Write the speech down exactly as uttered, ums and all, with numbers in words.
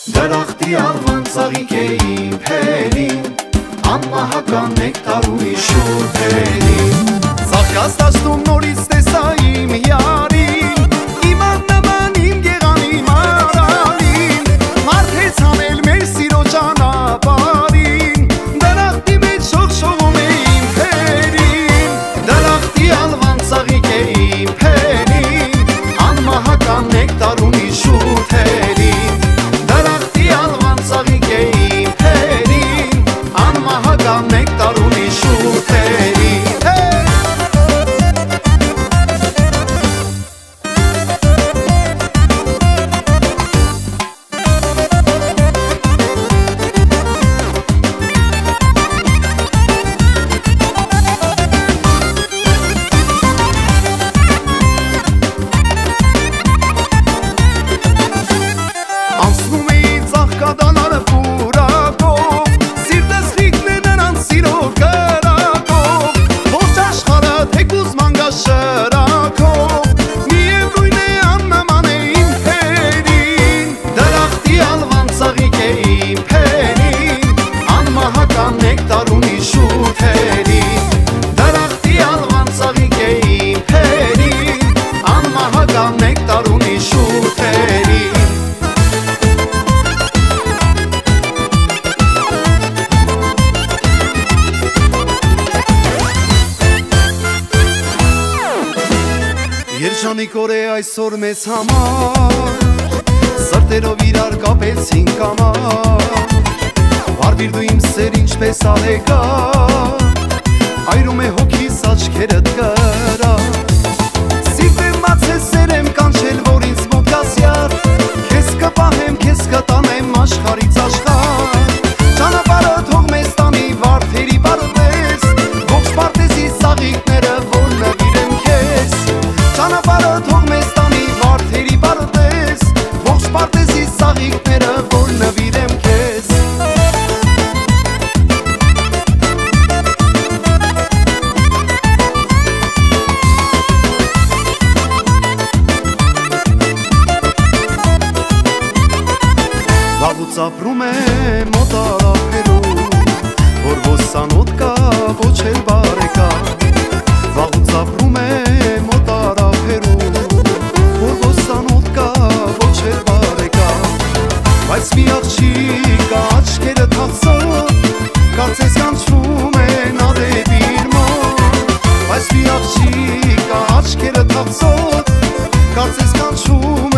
Դրախտի անվան ծաղիկ է իմ փերին, անմահական նեկտար ունի շուրթերին։ Ծաղկած տաշտում նորից տեսա իմ յարին, իմ աննման իմ գեղանիմ արարին, մարդեց անել մեր սիրո ճանապարհին, դրախտի մեջ շողշողում է իմ փերին, դրախտի անվան ծաղիկ է իմ փերին, անմահական նեկտար ունի շուրթերին, դրախտի անվան ծաղիկ է իմ փերին, անմահական նեկտար ունի շուրթերին։ Երջանիկ օր է այսօր մեզ համար, սրտերով իրար կապեցինք կամար, վարվիր դու իմ սեր ինչպես ալեկար, այրում է հոգիս աչքերդ կրա, սիրտեմ մացես սեր եմ կանչել, որ ինձ մոտ գաս յար, քեզ կպահեմ, քեզ կտանեմ աշխարհից աշխարհ, ճանապարհը թող մեզ տանի վարդերի բարդես, ողջ պարտեզի ծաղիկները որ նվիրեմ քեզ, ճանապարհը թող մեզ տանի վարդերի բարդես, ողջ պարտեզի ծաղիկները որ նվիրեմ քեզ։ Վաղուց ապրում եմ մոտ արաբերում, որ ոսանոտ կա ոչ էլ բարեկա, վաղուց ապրում եմ մոտ արաբերում, որ ոսանոտ կա ոչ էլ բարեկա, բայց մի աղջիկ աչքերը թախծոտ, կարծես կանչում են ադեպիր մոտ, բայց մի աղջիկ աչքերը թախծոտ, կարծես կանչում